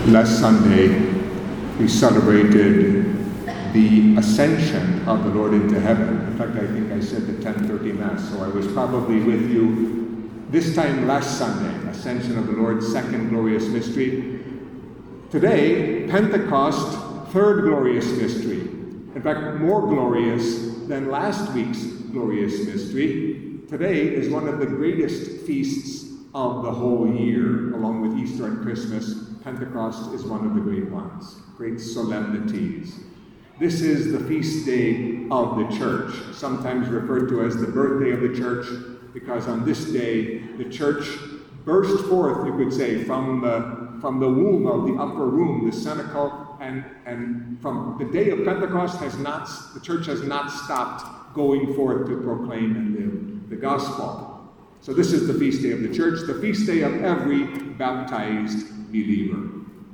Last Sunday, we celebrated the ascension of the Lord into heaven. In fact, I think I said the 10:30 Mass, so I was probably with you this time last Sunday, Ascension of the Lord, second glorious mystery. Today, Pentecost, third glorious mystery. In fact, more glorious than last week's glorious mystery. Today is one of the greatest feasts of the whole year, along with Easter and Christmas. Pentecost is one of the great ones, great solemnities. This is the feast day of the church, sometimes referred to as the birthday of the church, because on this day the church burst forth, you could say, from the womb of the upper room, the cenacle, and from the day of Pentecost the church has not stopped going forth to proclaim and live the gospel. So this is the feast day of the church, the feast day of every baptized believer.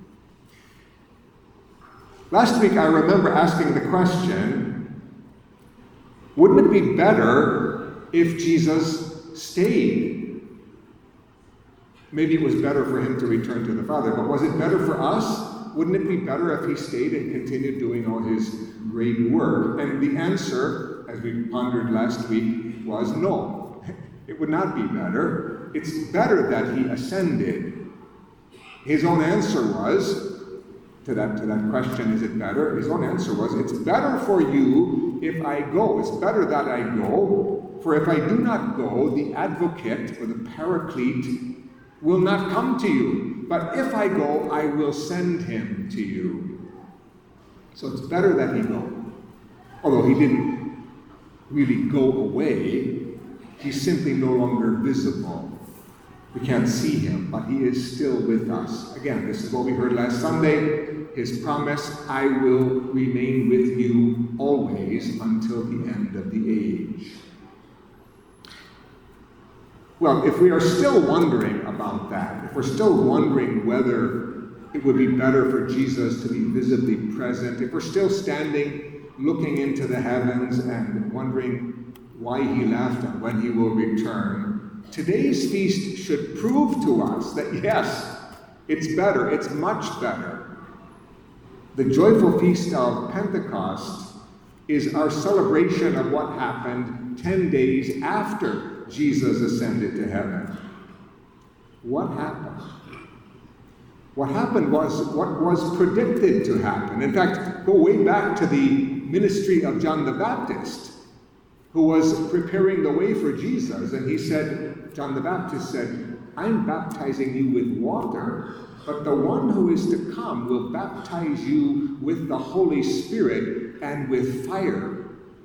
Last week I remember asking the question, wouldn't it be better if Jesus stayed? Maybe it was better for him to return to the Father, but was it better for us? Wouldn't it be better if he stayed and continued doing all his great work? And the answer, as we pondered last week, was no. It would not be better. It's better that he ascended. His own answer was, to that question, is it better? His own answer was, it's better for you if I go. It's better that I go, for if I do not go, the advocate, or the paraclete, will not come to you. But if I go, I will send him to you. So it's better that he go. Although he didn't really go away, he's simply no longer visible. We can't see him, but he is still with us. Again, this is what we heard last Sunday. His promise, I will remain with you always until the end of the age. Well, if we are still wondering about that, if we're still wondering whether it would be better for Jesus to be visibly present, if we're still standing looking into the heavens and wondering why he left and when he will return, today's feast should prove to us that yes, it's better, it's much better. The joyful feast of Pentecost is our celebration of what happened 10 days after Jesus ascended to heaven. What happened? What happened was what was predicted to happen. In fact, go way back to the ministry of John the Baptist, who was preparing the way for Jesus. And he said, John the Baptist said, I'm baptizing you with water, but the one who is to come will baptize you with the Holy Spirit and with fire.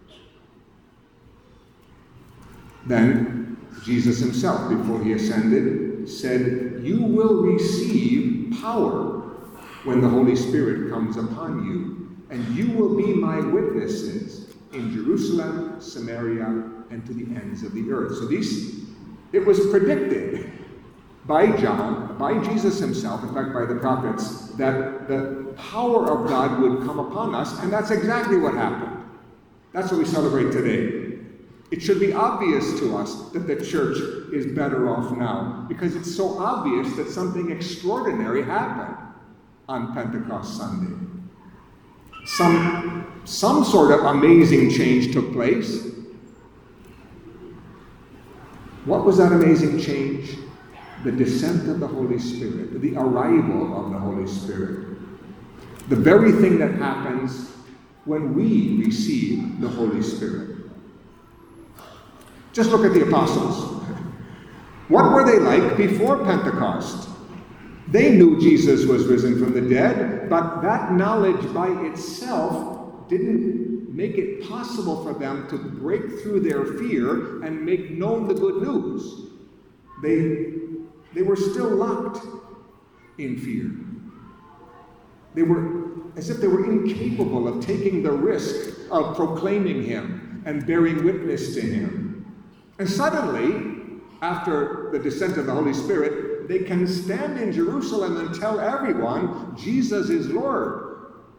Then Jesus himself, before he ascended, said, you will receive power when the Holy Spirit comes upon you, and you will be my witnesses in Jerusalem, Samaria, and to the ends of the earth. So it was predicted by John, by Jesus himself, in fact by the prophets, that the power of God would come upon us, and that's exactly what happened. That's what we celebrate today. It should be obvious to us that the church is better off now, because it's so obvious that something extraordinary happened on Pentecost Sunday. Some sort of amazing change took place. What was that amazing change? The descent of the Holy Spirit, the arrival of the Holy Spirit. The very thing that happens when we receive the Holy Spirit. Just look at the apostles. What were they like before Pentecost? They knew Jesus was risen from the dead, but that knowledge by itself didn't make it possible for them to break through their fear and make known the good news. They were still locked in fear. They were as if they were incapable of taking the risk of proclaiming him and bearing witness to him. And suddenly, after the descent of the Holy Spirit, they can stand in Jerusalem and tell everyone, Jesus is Lord.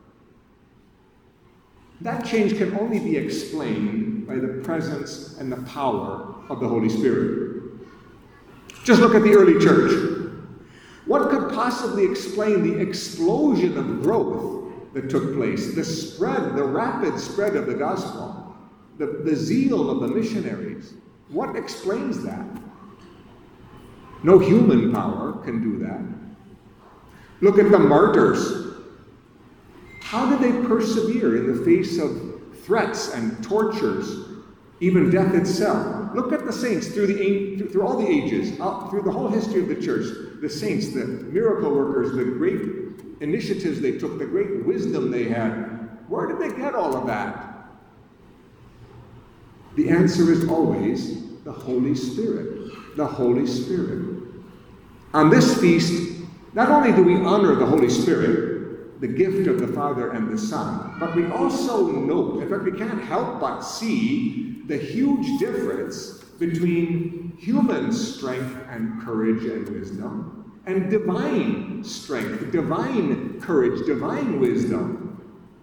That change can only be explained by the presence and the power of the Holy Spirit. Just look at the early church. What could possibly explain the explosion of growth that took place, the spread, the rapid spread of the gospel, the zeal of the missionaries? What explains that? No human power can do that. Look at the martyrs. How did they persevere in the face of threats and tortures, even death itself? Look at the saints through all the ages, through the whole history of the church. The saints, the miracle workers, the great initiatives they took, the great wisdom they had. Where did they get all of that? The answer is always the Holy Spirit. The Holy Spirit. On this feast, not only do we honor the Holy Spirit, the gift of the Father and the Son, but we also note, in fact, we can't help but see the huge difference between human strength and courage and wisdom and divine strength, divine courage, divine wisdom.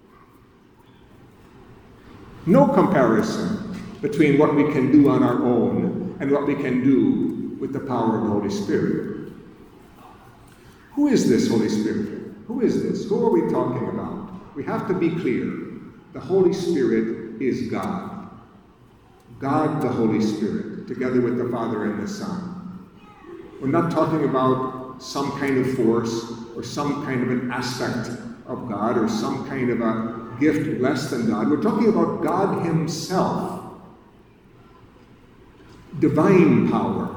No comparison between what we can do on our own and what we can do with the power of the Holy Spirit. Who is this Holy Spirit? Who is this? Who are we talking about? We have to be clear. The Holy Spirit is God. God, the Holy Spirit, together with the Father and the Son. We're not talking about some kind of force or some kind of an aspect of God or some kind of a gift less than God. We're talking about God Himself. Divine power.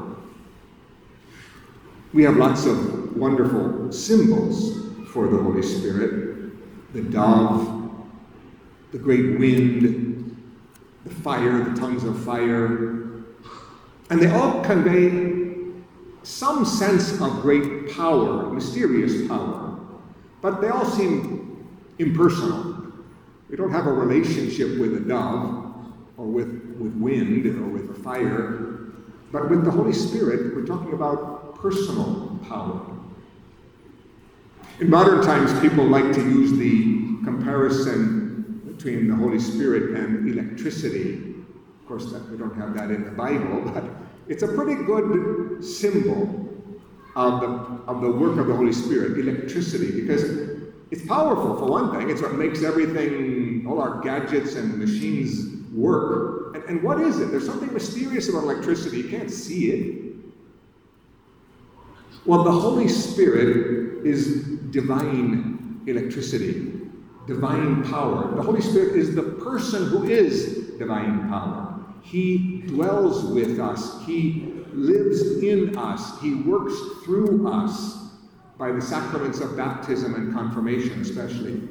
We have lots of wonderful symbols for the Holy Spirit. The dove, the great wind, the fire, the tongues of fire. And they all convey some sense of great power, mysterious power. But they all seem impersonal. We don't have a relationship with a dove or with wind or with a fire. But with the Holy Spirit, we're talking about personal power. In modern times, people like to use the comparison between the Holy Spirit and electricity. Of course, we don't have that in the Bible, but it's a pretty good symbol of the work of the Holy Spirit, electricity, because it's powerful, for one thing. It's what makes everything, all our gadgets and machines work. And what is it? There's something mysterious about electricity. You can't see it. Well, the Holy Spirit is divine electricity, divine power. The Holy Spirit is the person who is divine power. He dwells with us. He lives in us. He works through us by the sacraments of baptism and confirmation especially.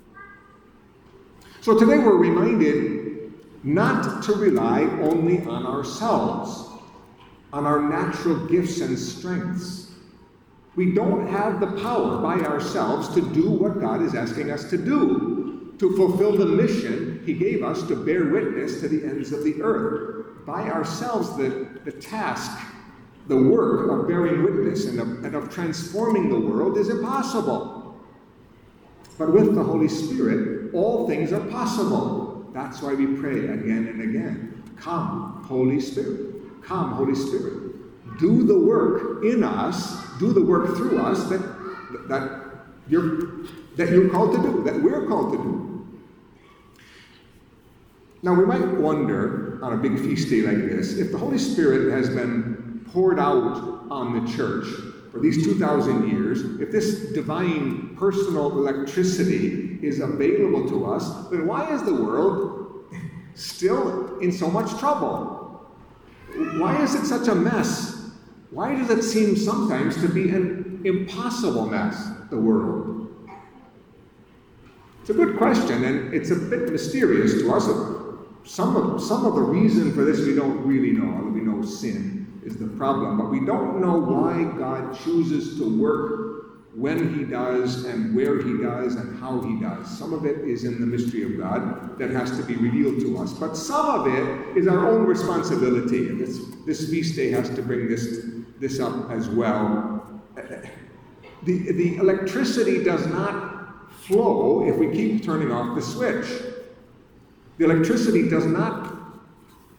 So today we're reminded not to rely only on ourselves, on our natural gifts and strengths. We don't have the power by ourselves to do what God is asking us to do, to fulfill the mission He gave us to bear witness to the ends of the earth. By ourselves, the task, the work of bearing witness and of transforming the world is impossible. But with the Holy Spirit, all things are possible. That's why we pray again and again. Come, Holy Spirit. Come, Holy Spirit. Do the work in us, do the work through us that you're called to do, that we're called to do. Now we might wonder on a big feast day like this, if the Holy Spirit has been poured out on the church for these 2,000 years, if this divine personal electricity is available to us, then why is the world still in so much trouble? Why is it such a mess? Why does it seem sometimes to be an impossible mess, the world? It's a good question, and it's a bit mysterious to us. Some of the reason for this we don't really know. We know sin is the problem, but we don't know why God chooses to work when He does and where He does and how He does. Some of it is in the mystery of God that has to be revealed to us, but some of it is our own responsibility, and this feast day has to bring this up as well. The electricity does not flow if we keep turning off the switch. The electricity does not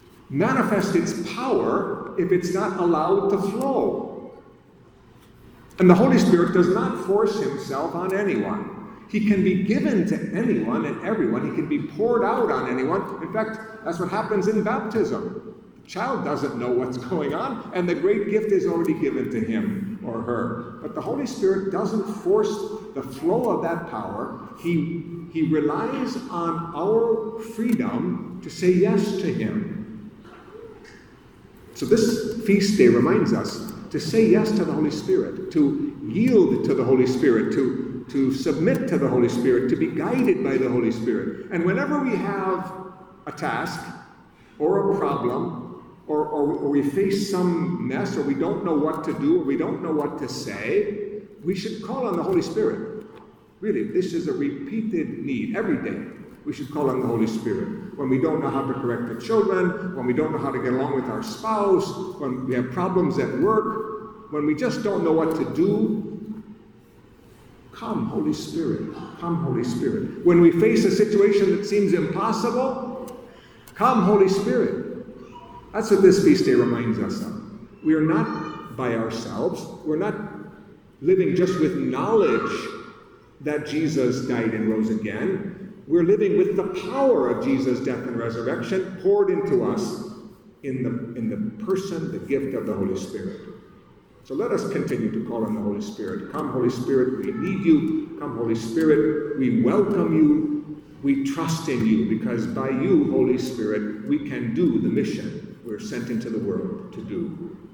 manifest its power if it's not allowed to flow. And the Holy Spirit does not force himself on anyone. He can be given to anyone and everyone. He can be poured out on anyone. In fact, that's what happens in baptism. The child doesn't know what's going on, and the great gift is already given to him or her. But the Holy Spirit doesn't force the flow of that power. He relies on our freedom to say yes to him. So this feast day reminds us to say yes to the Holy Spirit, to yield to the Holy Spirit, to submit to the Holy Spirit, to be guided by the Holy Spirit. And whenever we have a task or a problem, or we face some mess, or we don't know what to do, or we don't know what to say, we should call on the Holy Spirit. Really, this is a repeated need. Every day, we should call on the Holy Spirit. When we don't know how to correct the children, when we don't know how to get along with our spouse, when we have problems at work, when we just don't know what to do, come, Holy Spirit. Come, Holy Spirit. When we face a situation that seems impossible, come, Holy Spirit. That's what this feast day reminds us of. We are not by ourselves. We're not living just with knowledge that Jesus died and rose again. We're living with the power of Jesus' death and resurrection poured into us in the person, the gift of the Holy Spirit. So let us continue to call on the Holy Spirit. Come, Holy Spirit, we need you. Come, Holy Spirit, we welcome you. We trust in you, because by you, Holy Spirit, we can do the mission we're sent into the world to do.